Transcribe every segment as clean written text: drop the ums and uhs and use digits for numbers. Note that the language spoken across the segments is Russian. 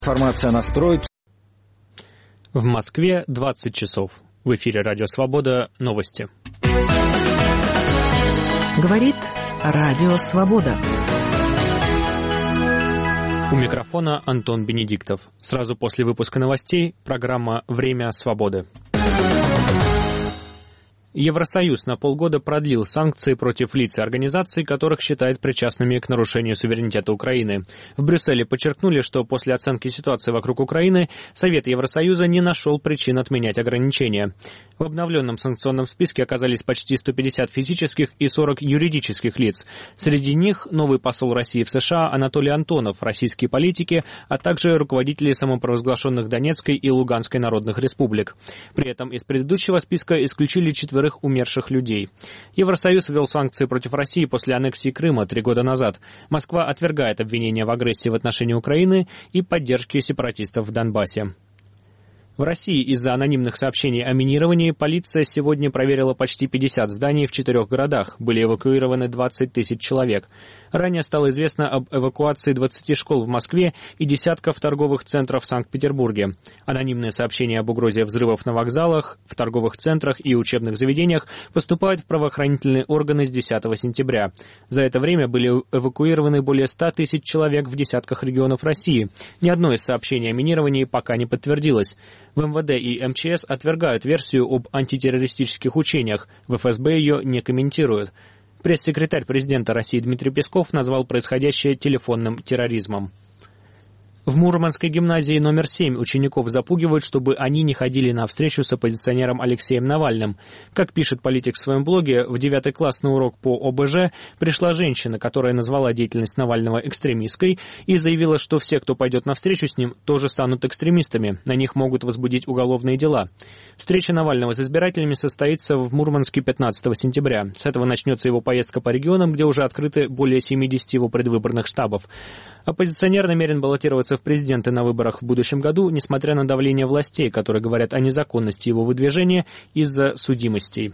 Информация на стройке. В Москве 20 часов. В эфире «Радио Свобода». Новости. Говорит «Радио Свобода». У микрофона Антон Бенедиктов. Сразу после выпуска новостей программа «Время свободы». Евросоюз на полгода продлил санкции против лиц и организаций, которых считает причастными к нарушению суверенитета Украины. В Брюсселе подчеркнули, что после оценки ситуации вокруг Украины Совет Евросоюза не нашел причин отменять ограничения. В обновленном санкционном списке оказались почти 150 физических и 40 юридических лиц. Среди них новый посол России в США Анатолий Антонов, российские политики, а также руководители самопровозглашенных Донецкой и Луганской народных республик. При этом из предыдущего списка исключили 4 умерших людей. Евросоюз ввел санкции против России после аннексии Крыма 3 года назад. Москва отвергает обвинения в агрессии в отношении Украины и поддержке сепаратистов в Донбассе. В России из-за анонимных сообщений о минировании полиция сегодня проверила почти 50 зданий в 4 городах. Были эвакуированы 20 тысяч человек. Ранее стало известно об эвакуации 20 школ в Москве и десятков торговых центров в Санкт-Петербурге. Анонимные сообщения об угрозе взрывов на вокзалах, в торговых центрах и учебных заведениях поступают в правоохранительные органы с 10 сентября. За это время были эвакуированы более 100 тысяч человек в десятках регионов России. Ни одно из сообщений о минировании пока не подтвердилось. В МВД и МЧС отвергают версию об антитеррористических учениях. В ФСБ ее не комментируют. Пресс-секретарь президента России Дмитрий Песков назвал происходящее телефонным терроризмом. В Мурманской гимназии номер 7 учеников запугивают, чтобы они не ходили на встречу с оппозиционером Алексеем Навальным. Как пишет политик в своем блоге, в 9 класс на урок по ОБЖ пришла женщина, которая назвала деятельность Навального экстремистской и заявила, что все, кто пойдет на встречу с ним, тоже станут экстремистами. На них могут возбудить уголовные дела. Встреча Навального с избирателями состоится в Мурманске 15 сентября. С этого начнется его поездка по регионам, где уже открыты более 70 его предвыборных штабов. Оппозиционер намерен баллотироваться в президенты на выборах в будущем году, несмотря на давление властей, которые говорят о незаконности его выдвижения из-за судимостей.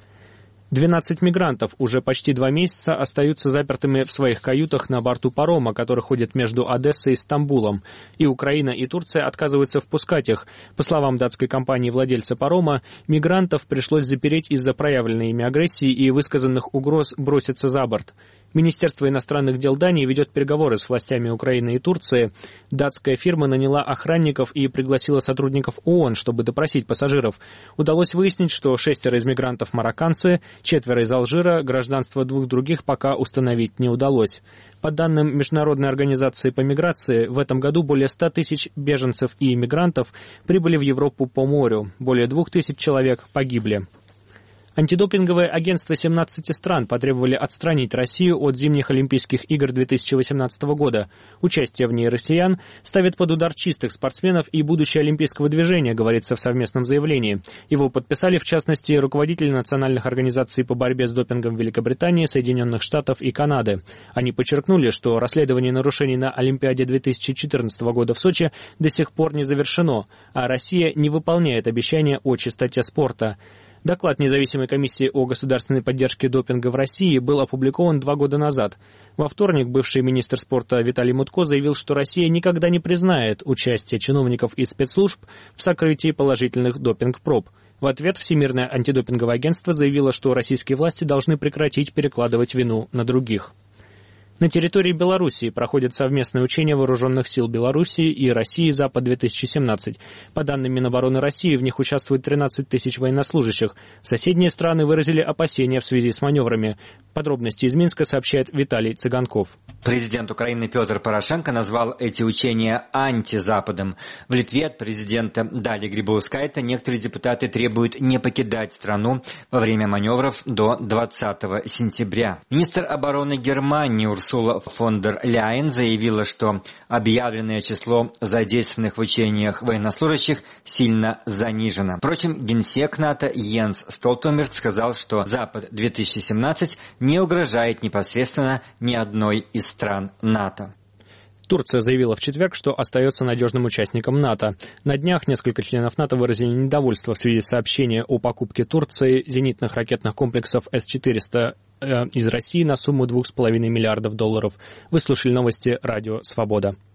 12 мигрантов уже почти 2 месяца остаются запертыми в своих каютах на борту парома, который ходит между Одессой и Стамбулом. И Украина, и Турция отказываются впускать их. По словам датской компании-владельца парома, мигрантов пришлось запереть из-за проявленной ими агрессии и высказанных угроз броситься за борт. Министерство иностранных дел Дании ведет переговоры с властями Украины и Турции. Датская фирма наняла охранников и пригласила сотрудников ООН, чтобы допросить пассажиров. Удалось выяснить, что 6 из мигрантов марокканцы, 4 из Алжира, гражданство 2 других пока установить не удалось. По данным Международной организации по миграции, в этом году более 100 тысяч беженцев и иммигрантов прибыли в Европу по морю. Более 2000 человек погибли. Антидопинговые агентства 17 стран потребовали отстранить Россию от зимних Олимпийских игр 2018 года. Участие в ней россиян ставит под удар чистых спортсменов и будущее олимпийского движения, говорится в совместном заявлении. Его подписали, в частности, руководители национальных организаций по борьбе с допингом Великобритании, Соединенных Штатов и Канады. Они подчеркнули, что расследование нарушений на Олимпиаде 2014 года в Сочи до сих пор не завершено, а Россия не выполняет обещания о чистоте спорта. Доклад независимой комиссии о государственной поддержке допинга в России был опубликован 2 года назад. Во вторник бывший министр спорта Виталий Мутко заявил, что Россия никогда не признает участие чиновников и спецслужб в сокрытии положительных допинг-проб. В ответ Всемирное антидопинговое агентство заявило, что российские власти должны прекратить перекладывать вину на других. На территории Белоруссии проходят совместные учения вооруженных сил Белоруссии и России «Запад-2017». По данным Минобороны России, в них участвует 13 тысяч военнослужащих. Соседние страны выразили опасения в связи с маневрами. Подробности из Минска сообщает Виталий Цыганков. Президент Украины Петр Порошенко назвал эти учения антизападом. В Литве от президента Дали Грибаускайте некоторые депутаты требуют не покидать страну во время маневров до 20 сентября. Министр обороны Германии Урсула фон дер Ляйен заявила, что объявленное число задействованных в учениях военнослужащих сильно занижено. Впрочем, генсек НАТО Йенс Столтенберг сказал, что Запад-2017 не угрожает непосредственно ни одной из стран НАТО. Турция заявила в четверг, что остается надежным участником НАТО. На днях несколько членов НАТО выразили недовольство в связи с сообщением о покупке Турции зенитных ракетных комплексов С-400 из России на сумму $2,5 миллиарда. Вы слушали новости «Радио Свобода».